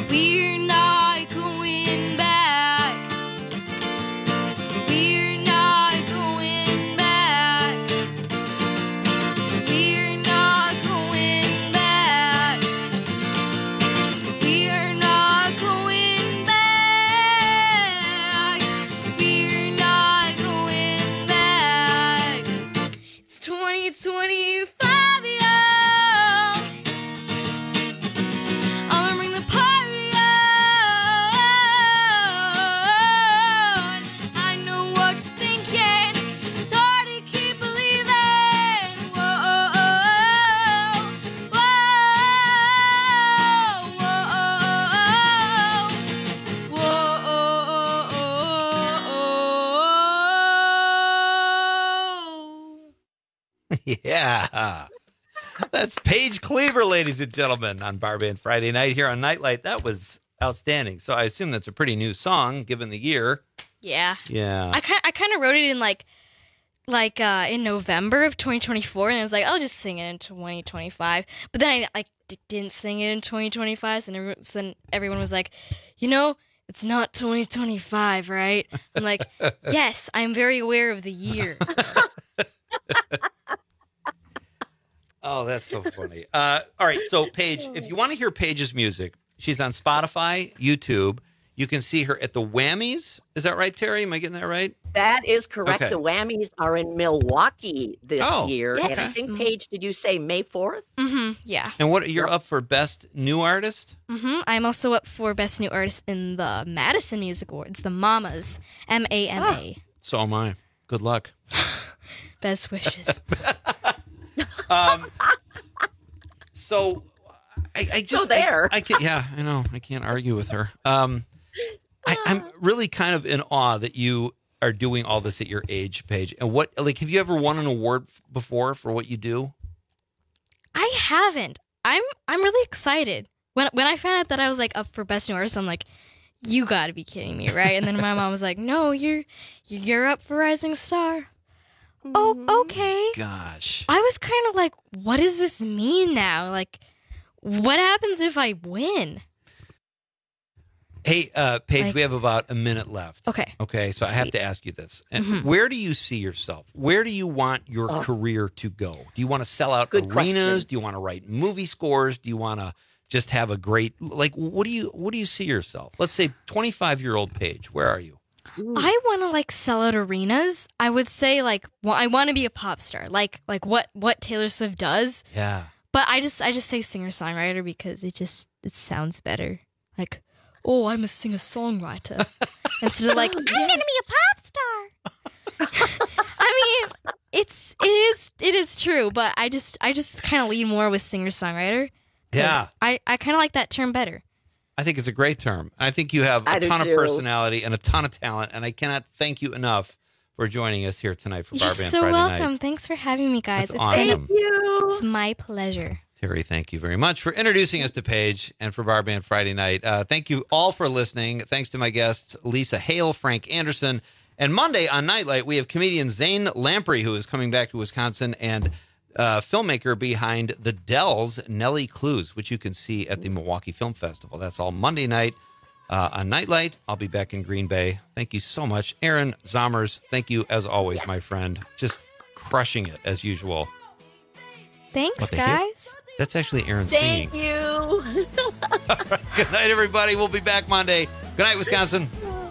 We're not going back. We're not going back. We're not going back. We're not going back. We're not going back. It's twenty twenty-five, yo. I'ma bring the party on. I know what you're thinking. It's hard to keep believing. Whoa, whoa, whoa, whoa. Yeah. That's Paige Cleaver, ladies and gentlemen, on Bar Band Friday night here on Nightlight. That was outstanding. So I assume that's a pretty new song, given the year. Yeah. Yeah. I kind I kind of wrote it in like like uh, in November of twenty twenty-four, and I was like, I'll just sing it in twenty twenty-five. But then I like d- didn't sing it in twenty twenty-five, so, everyone, so then everyone was like, you know, it's not twenty twenty-five, right? I'm like, yes, I'm very aware of the year. Oh, that's so funny. Uh, all right, so Paige, if you want to hear Paige's music, she's on Spotify, YouTube. You can see her at the Whammies. Is that right, Terry? Am I getting that right? That is correct. Okay. The Whammies are in Milwaukee this Oh, year. yes. And I think, Paige, did you say May fourth? Mm-hmm. Yeah. And what you're up for Best New Artist? Mm-hmm. I'm also up for Best New Artist in the Madison Music Awards, the Mamas, M A M A. So am I. Good luck. Best wishes. Um, so I, I just So there. I, I can, yeah, I know. I can't argue with her. Um, I, I'm really kind of in awe that you are doing all this at your age, Paige. And what, like, have you ever won an award f- before for what you do? I haven't. I'm I'm really excited. When when I found out that I was like up for Best New Artist, I'm like, you got to be kidding me, right? And then my mom was like, no, you're you're up for Rising Star. Oh, okay. Gosh. I was kind of like, what does this mean now? Like, what happens if I win? Hey, uh, Paige, Like- we have about a minute left. Okay. Okay, so I have Sweet. to ask you this. And Mhm. Where do you see yourself? Where do you want your Oh. career to go? Do you want to sell out Good arenas? question. Do you want to write movie scores? Do you want to just have a great, like, what do you what do you see yourself? Let's say twenty-five-year-old Paige, where are you? I want to like sell out arenas. I would say like, well, I want to be a pop star, like like what what Taylor Swift does. Yeah. But I just I just say singer songwriter because it just it sounds better. Like, oh, I'm a singer songwriter instead of like I'm gonna be a pop star. I mean, it's it is it is true, but I just I just kind of lean more with singer songwriter. Yeah. I I kind of like that term better. I think it's a great term. I think you have I a do ton of too. personality and a ton of talent, and I cannot thank you enough for joining us here tonight for You're Bar Band so Friday welcome. night. Thanks for having me, guys. That's It's been awesome. Thank you. it's my pleasure. Terry, thank you very much for introducing us to Paige and for Bar Band Friday night. Uh, thank you all for listening. Thanks to my guests, Lisa Hale, Frank Anderson. And Monday on Nightlight, we have comedian Zane Lamprey, who is coming back to Wisconsin, and uh, filmmaker behind The Dells, Nellie Clues, which you can see at the Milwaukee Film Festival. That's all Monday night uh, on Nightlight. I'll be back in Green Bay. Thank you so much. Aaron Zommers, thank you as always, my friend. Just crushing it as usual. Thanks, What the heck? guys. That's actually Aaron Thank singing. you. Good night, everybody. We'll be back Monday. Good night, Wisconsin.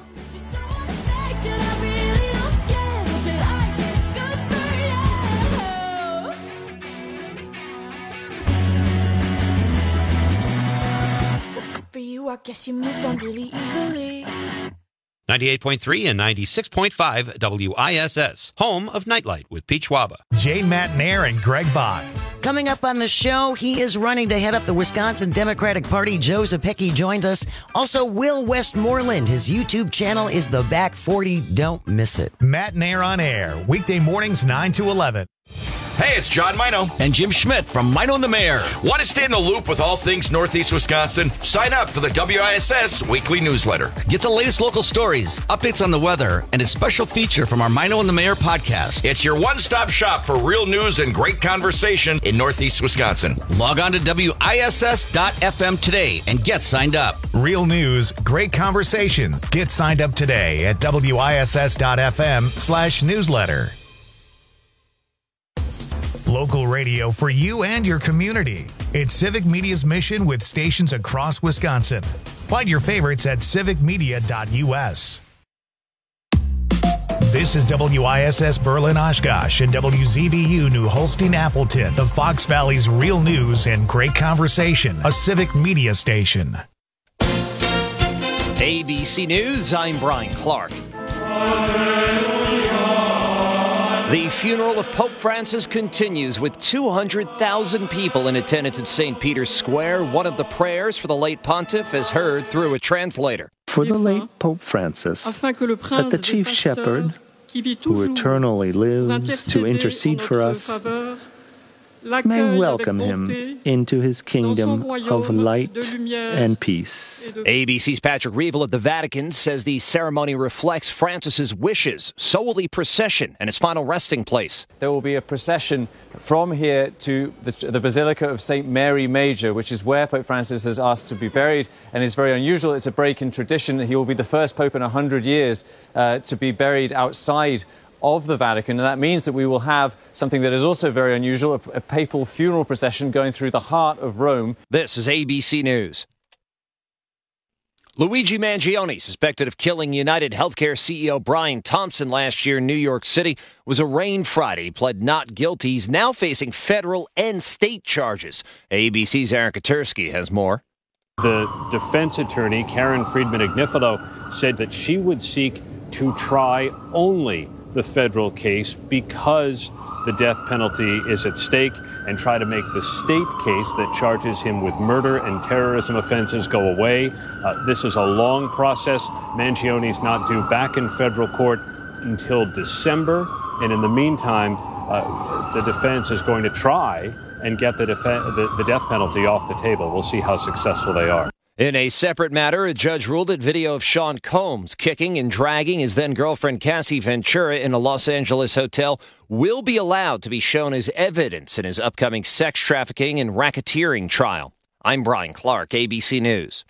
For you, I guess you moved on really easily. ninety-eight point three and ninety-six point five W I S S, home of Nightlight with Peach Waba. Jane Matnair and Greg Bach. Coming up on the show, he is running to head up the Wisconsin Democratic Party. Joe Zepecki joins us. Also, Will Westmoreland. His YouTube channel is The Back forty. Don't miss it. Matnair on air, weekday mornings nine to eleven. Hey, it's John Mino. And Jim Schmidt from Mino and the Mayor. Want to stay in the loop with all things Northeast Wisconsin? Sign up for the W I S S weekly newsletter. Get the latest local stories, updates on the weather, and a special feature from our Mino and the Mayor podcast. It's your one-stop shop for real news and great conversation in Northeast Wisconsin. Log on to W I S S dot F M today and get signed up. Real news, great conversation. Get signed up today at W I S S dot F M slash newsletter. Local radio for you and your community. It's Civic Media's mission with stations across Wisconsin. Find your favorites at civic media dot U S. This is W I S S Berlin Oshkosh and W Z B U New Holstein Appleton, the Fox Valley's real news and great conversation, a Civic Media station. A B C News, I'm Brian Clark. The funeral of Pope Francis continues with two hundred thousand people in attendance at Saint Peter's Square. One of the prayers for the late pontiff is heard through a translator. For the late Pope Francis, that the chief shepherd, who eternally lives to intercede for us, may welcome him into his kingdom of light and peace. A B C's Patrick Reevell at the Vatican says the ceremony reflects Francis's wishes. So will the procession and his final resting place. There will be a procession from here to the, the Basilica of Saint Mary Major, which is where Pope Francis has asked to be buried, and it's very unusual. It's a break in tradition. He will be the first pope in one hundred years uh, to be buried outside of the Vatican, and that means that we will have something that is also very unusual, a, a papal funeral procession going through the heart of Rome. This is A B C News. Luigi Mangione, suspected of killing United Healthcare C E O Brian Thompson last year in New York City, was arraigned Friday. He pled not guilty. He's now facing federal and state charges. A B C's Eric Katursky has more. The defense attorney, Karen Friedman Agnifilo, said that she would seek to try only the federal case because the death penalty is at stake, and try to make the state case that charges him with murder and terrorism offenses go away. Uh, this is a long process. Mangione's not due back in federal court until December, and in the meantime, uh, the defense is going to try and get the, def- the, the death penalty off the table. We'll see how successful they are. In a separate matter, a judge ruled that video of Sean Combs kicking and dragging his then-girlfriend Cassie Ventura in a Los Angeles hotel will be allowed to be shown as evidence in his upcoming sex trafficking and racketeering trial. I'm Brian Clark, A B C News.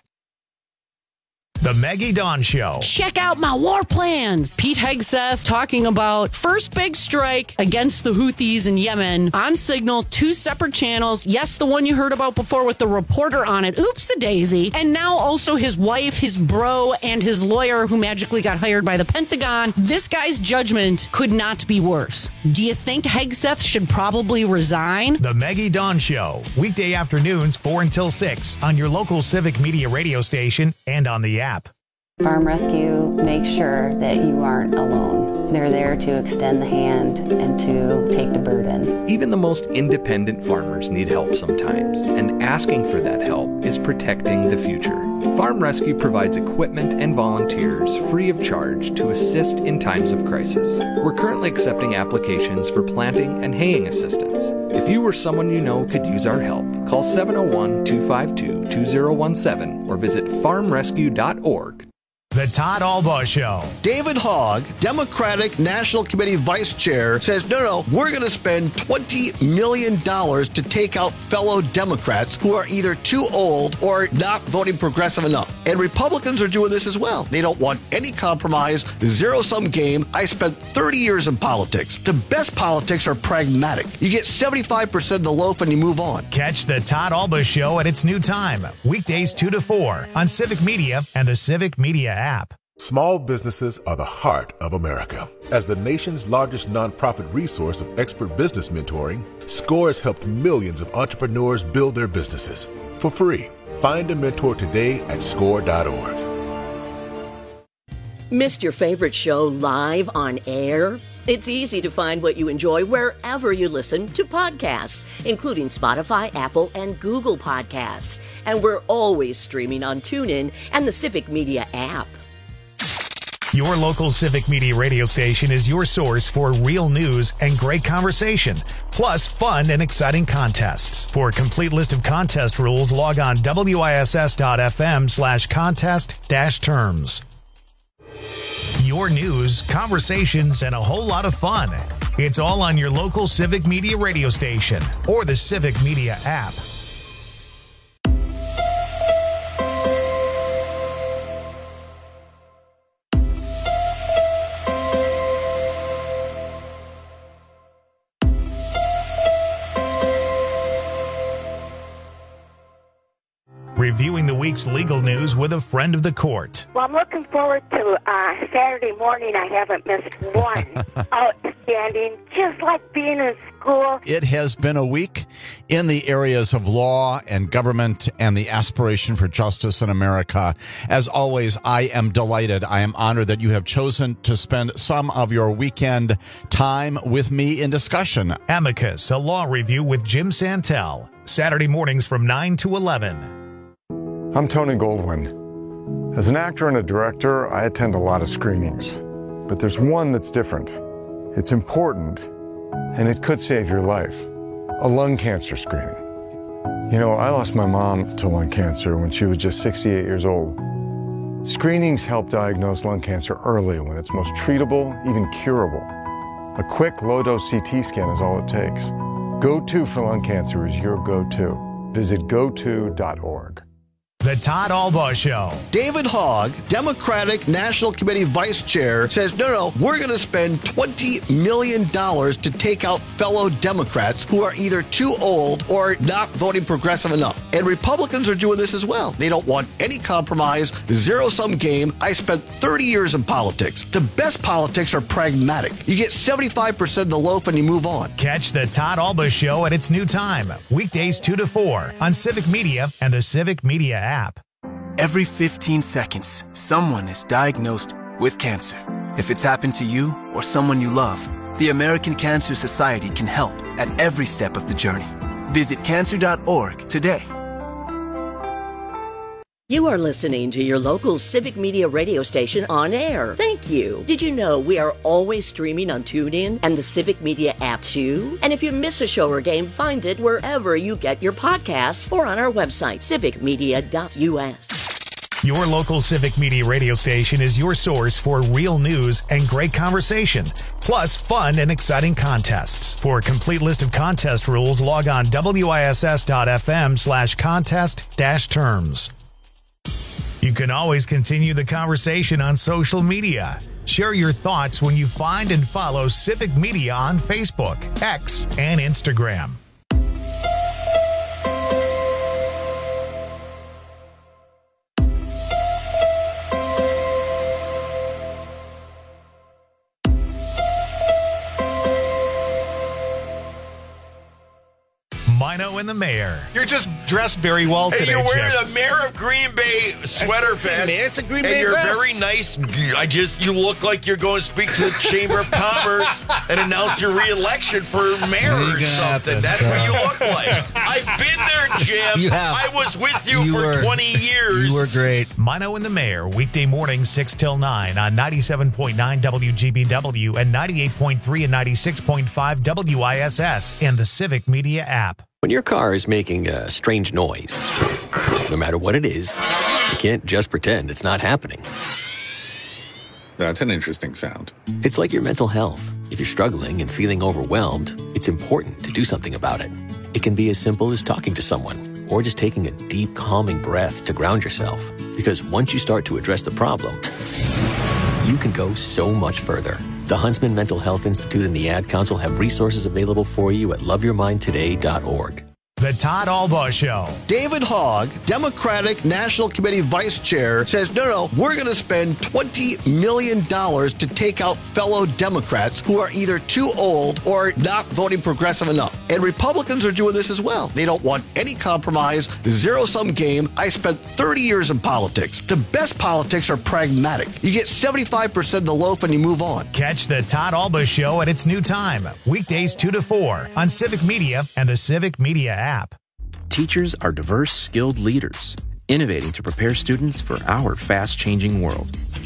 The Maggie Dawn Show. Check out my war plans. Pete Hegseth talking about first big strike against the Houthis in Yemen on Signal, two separate channels. Yes, the one you heard about before with the reporter on it. Oops-a-daisy. And now also his wife, his bro, and his lawyer who magically got hired by the Pentagon. This guy's judgment could not be worse. Do you think Hegseth should probably resign? The Maggie Dawn Show. Weekday afternoons, four until six on your local Civic Media radio station and on the app. Farm Rescue makes sure that you aren't alone. They're there to extend the hand and to take the burden. Even the most independent farmers need help sometimes, and asking for that help is protecting the future. Farm Rescue provides equipment and volunteers free of charge to assist in times of crisis. We're currently accepting applications for planting and haying assistance. If you or someone you know could use our help, call seven oh one, two five two, two oh one seven or visit farm rescue dot org. The Todd Albaugh Show. David Hogg, Democratic National Committee Vice Chair, says, no, no, we're going to spend twenty million dollars to take out fellow Democrats who are either too old or not voting progressive enough. And Republicans are doing this as well. They don't want any compromise, zero-sum game. I spent thirty years in politics. The best politics are pragmatic. You get seventy-five percent of the loaf and you move on. Catch the Todd Albaugh Show at its new time, weekdays two to four on Civic Media and the Civic Media app. Small businesses are the heart of America. As the nation's largest nonprofit resource of expert business mentoring, SCORE has helped millions of entrepreneurs build their businesses for free. Find a mentor today at score dot org. Missed your favorite show live on air? It's easy to find what you enjoy wherever you listen to podcasts, including Spotify, Apple, and Google Podcasts. And we're always streaming on TuneIn and the Civic Media app. Your local Civic Media radio station is your source for real news and great conversation, plus fun and exciting contests. For a complete list of contest rules, log on W I S S dot F M slash contest dash terms. Your news, conversations, and a whole lot of fun. It's all on your local Civic Media radio station or the Civic Media app. Reviewing the week's legal news with a friend of the court. Well, I'm looking forward to uh, Saturday morning. I haven't missed one. Outstanding, just like being in school. It has been a week in the areas of law and government and the aspiration for justice in America. As always, I am delighted. I am honored that you have chosen to spend some of your weekend time with me in discussion. Amicus, a law review with Jim Santel. Saturday mornings from nine to eleven. I'm Tony Goldwyn. As an actor and a director, I attend a lot of screenings. But there's one that's different. It's important, and it could save your life. A lung cancer screening. You know, I lost my mom to lung cancer when she was just sixty-eight years old. Screenings help diagnose lung cancer early when it's most treatable, even curable. A quick low-dose C T scan is all it takes. Go To for lung cancer is your go-to. Visit go to dot org. The Todd Albaugh Show. David Hogg, Democratic National Committee Vice Chair, says, no, no, we're going to spend twenty million dollars to take out fellow Democrats who are either too old or not voting progressive enough. And Republicans are doing this as well. They don't want any compromise, zero-sum game. I spent thirty years in politics. The best politics are pragmatic. You get seventy-five percent of the loaf and you move on. Catch the Todd Albaugh Show at its new time, weekdays two to four on Civic Media and the Civic Media app. Every fifteen seconds, someone is diagnosed with cancer. If it's happened to you or someone you love, the American Cancer Society can help at every step of the journey. Visit cancer dot org today. You are listening to your local Civic Media radio station on air. Thank you. Did you know we are always streaming on TuneIn and the Civic Media app too? And if you miss a show or game, find it wherever you get your podcasts or on our website, civic media dot U S. Your local Civic Media radio station is your source for real news and great conversation, plus fun and exciting contests. For a complete list of contest rules, log on W I S S dot F M slash contest dash terms. You can always continue the conversation on social media. Share your thoughts when you find and follow Civic Media on Facebook, X, and Instagram. Mino and the Mayor. You're just dressed very well today, Hey, you're wearing Jeff. the Mayor of Green Bay sweater It's- it's a vest. mayor, it's a Green and Bay you're vest. very nice. I just, you look like you're going to speak to the Chamber of Commerce and announce your re-election for mayor or something. That's what you look like. I've been there, Jim. You have. I was with you, You for were- twenty years. You were great. Mino and the Mayor, weekday mornings six till nine on ninety-seven point nine W G B W and ninety-eight point three and ninety-six point five W I S S and the Civic Media app. When your car is making a strange noise, no matter what it is, you can't just pretend it's not happening. That's an interesting sound. It's like your mental health. If you're struggling and feeling overwhelmed, it's important to do something about it. It can be as simple as talking to someone or just taking a deep, calming breath to ground yourself. Because once you start to address the problem, you can go so much further. The Huntsman Mental Health Institute and the Ad Council have resources available for you at love your mind today dot org. The Todd Albaugh Show. David Hogg, Democratic National Committee Vice Chair, says, no, no, we're going to spend twenty million dollars to take out fellow Democrats who are either too old or not voting progressive enough. And Republicans are doing this as well. They don't want any compromise, zero-sum game. I spent thirty years in politics. The best politics are pragmatic. You get seventy-five percent of the loaf and you move on. Catch the Todd Albaugh Show at its new time, weekdays two to four on Civic Media and the Civic Media app. Teachers are diverse, skilled leaders, innovating to prepare students for our fast-changing world.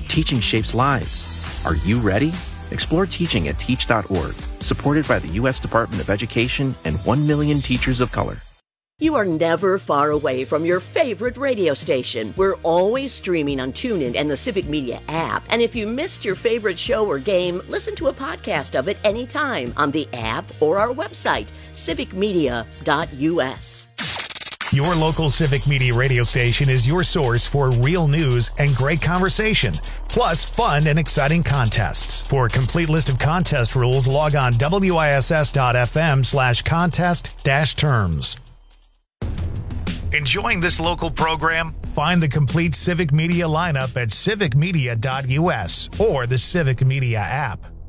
Teaching shapes lives. Are you ready? Explore teaching at teach dot org, supported by the U S Department of Education and one million teachers of color. You are never far away from your favorite radio station. We're always streaming on TuneIn and the Civic Media app. And if you missed your favorite show or game, listen to a podcast of it anytime on the app or our website, civic media dot u s. Your local Civic Media radio station is your source for real news and great conversation, plus fun and exciting contests. For a complete list of contest rules, log on W I S S dot F M slash contest dash terms. Enjoying this local program? Find the complete Civic Media lineup at civic media dot u s or the Civic Media app.